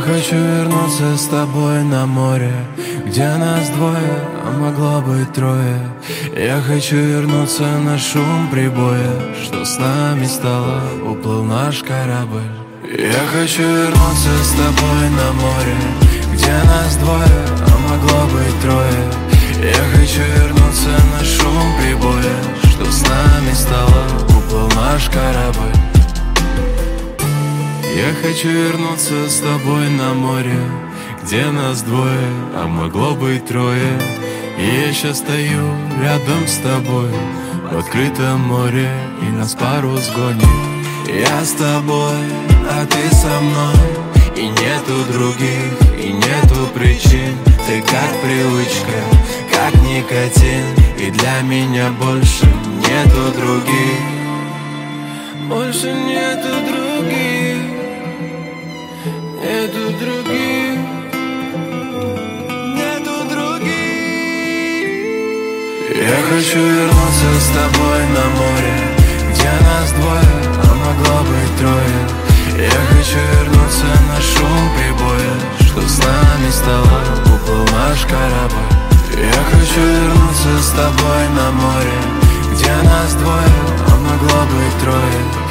хочу вернуться с тобой на море, где нас двое, а могло быть трое. Я хочу вернуться на шум прибоя, что с нами стало, уплыл наш корабль. Я хочу вернуться с тобой на море, где нас двое, а могло быть трое. Я хочу вернуться на шум прибоя, что с нами стало, уплыл наш корабль. Я хочу вернуться с тобой на море, где нас двое, а могло быть трое. И я сейчас стою рядом с тобой в открытом море, и нас парус гонит. Я с тобой, а ты со мной, и нету других, и нету причин. Ты как привычка, как никотин, и для меня больше нету других. Больше нету других, нету других, нету других. Я хочу вернуться с тобой на море, где нас двое, а могло быть трое. Я хочу вернуться на шум прибоя, что с нами стало, уплыл наш корабль. Я хочу вернуться с тобой на море, где нас двое, а могло быть трое.